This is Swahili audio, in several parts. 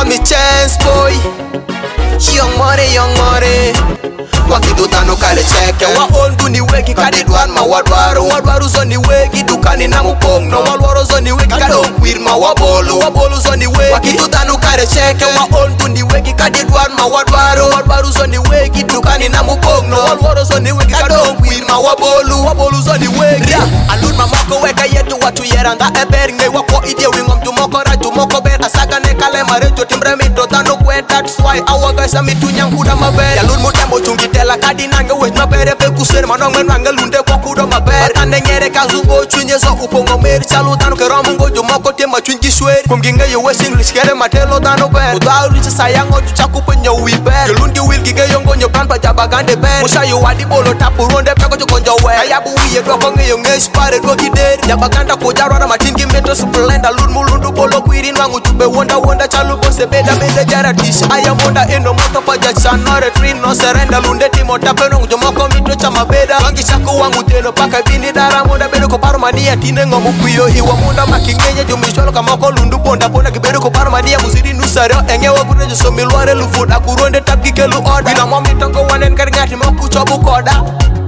call me Chance Boy. Young money. Wakidutano kale cheke wa oldu ni weki kadidwan ma wadwaru zo ni weki dukani na mupongno walwaro zo ni weki kadokwir ma wabolu zo ni weki wakidutano kale cheke wa oldu ni weki kadidwan ma wadwaru zo ni weki dukani na mupongno walwaro zo ni weki kadokwir ma wabolu zo ni weki alud ma moko weka yetu watu yeranga eber nge wako idie wingom tumoko raju moko ber asaga ne kale marejo timbre mito tano kwe that's why awaga samitu nyankuda maber alud mutembo chungi tela kadi nange wet mabere pe kusere manong menwange lunde kwakudo maber ane nyere kazugo chunye zo upongo mer chalu tano ke romungo jumoko tema chunji shweri kumginge yo west english kere matelo tano ber udau richa sayango chuchakupo nyo wiber lundi wil gige yongo nyo pan pa jabagande ber musha yo wadi bolo tapu ronde peko chukonjo we ayabu wiye dwako ngeyo ngesh pare dwoki der jabaganda kujarwa na matingi meto splenda lud mulundu bolo kwirin wangu chube wonda chalu bose beda jaratisha ayamonda eno moto pa jachanore trin no surrender lunde timo tapeno ngujomoko mito cha mabeda wangi chako wangu telo paka bini dara monda bedo ko parmania tine ngomu kuyo iwa monda makingenye jumisholo kamoko lundu bonda kibedo ko parmania musiri nusaro engewa kurejo somilware lufuda kuronde tapki kelu order bina momi tongo wanen karngati moku chobu koda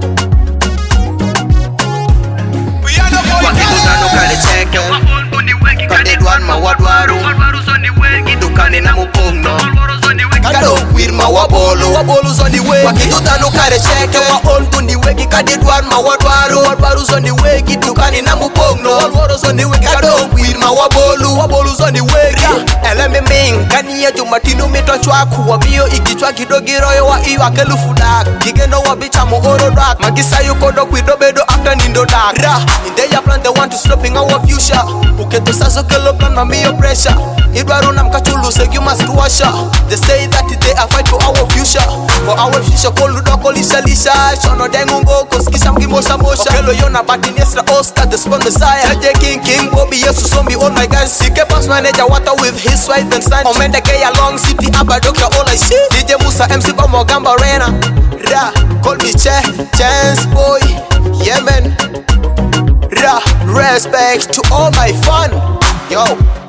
wakidutano kale cheke kadedwan ma wadwaru dukani na mupongno kadokwir ma wabolu zo ni weki wakidutano kale cheke wa oldu ni weki kadedwan ma wadwaru zo ni weki dukani na mupongno walwaro zo ni weki kadokwir ma wabolu zo ni weki eleme ming kaniye jumatinu mito chwaku wabio ikichwa kidogiroyo wa iwa kelufudak kigendo wabicha muoro dak magisa yukodo kwido bedo after nindo dak ra inde ya plan they want to stopping our future uketo saso kelo plan mami your pressure idwaru na mkachulu so you must wash they say that they are fight for our future kolu doko lisha shono dengungo koskisha mgimosha okelo yona batini esra Oscar the spawn messiah J King Bobby yesu zombie all my guys sike pass manager water with his wife and son omende ke along city aba doctor all I see DJ Musa MC Bomo Gamba Rena ra call me Chance Boy yeah man ra respect to all my fun yo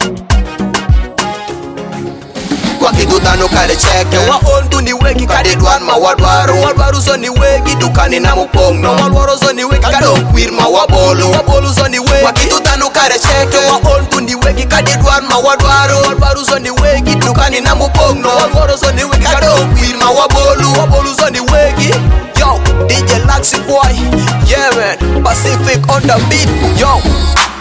wakidutano kale cheke wa oldu ni weki kadedwan ma wadwaru zo ni weki dukani na mupongno walwaro zo ni weki kadokwir ma wabolu zo ni weki wakidutano kale cheke wa oldu ni weki kadedwan ma wadwaru zo ni weki dukani na mupongno walwaro zo ni weki kadokwir ma wabolu zo ni weki yo DJ Laxi Boy yeah man Pacific on the beat yo